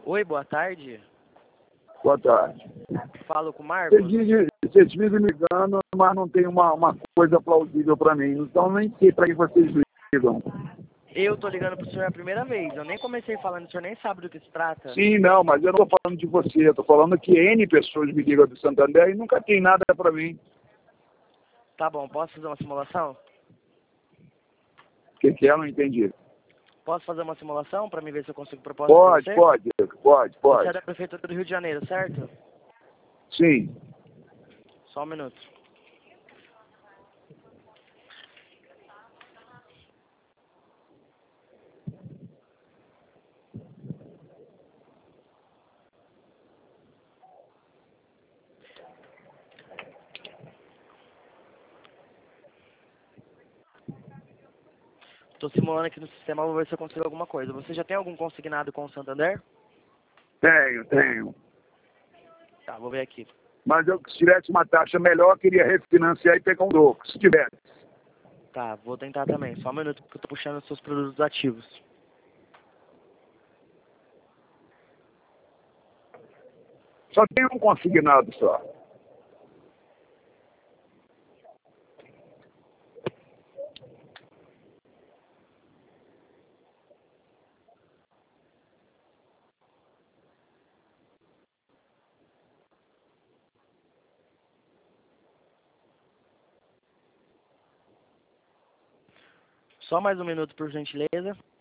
Oi, boa tarde. Boa tarde. Falo com o Marcos. Vocês vivem me ligando, mas não tem uma coisa plausível para mim. Então nem sei para que vocês ligam. Eu tô ligando pro senhor a primeira vez. Eu nem comecei falando, o senhor nem sabe do que se trata. Sim, não, mas eu não estou falando de você. Estou falando que N pessoas me ligam do Santander e nunca tem nada para mim. Tá bom, posso fazer uma simulação? O que é? Eu não entendi. Posso fazer uma simulação para me ver se eu consigo propósito pra você? Pode. Você é da Prefeitura do Rio de Janeiro, certo? Sim. Só um minuto. Estou simulando aqui no sistema, vou ver se eu consigo alguma coisa. Você já tem algum consignado com o Santander? Tenho. Tá, vou ver aqui. Mas se tivesse uma taxa melhor, eu queria refinanciar e pegar um louco. Se tivesse. Tá, vou tentar também. Só um minuto porque eu tô puxando os seus produtos ativos. Só tem um consignado só. Só mais um minuto, por gentileza.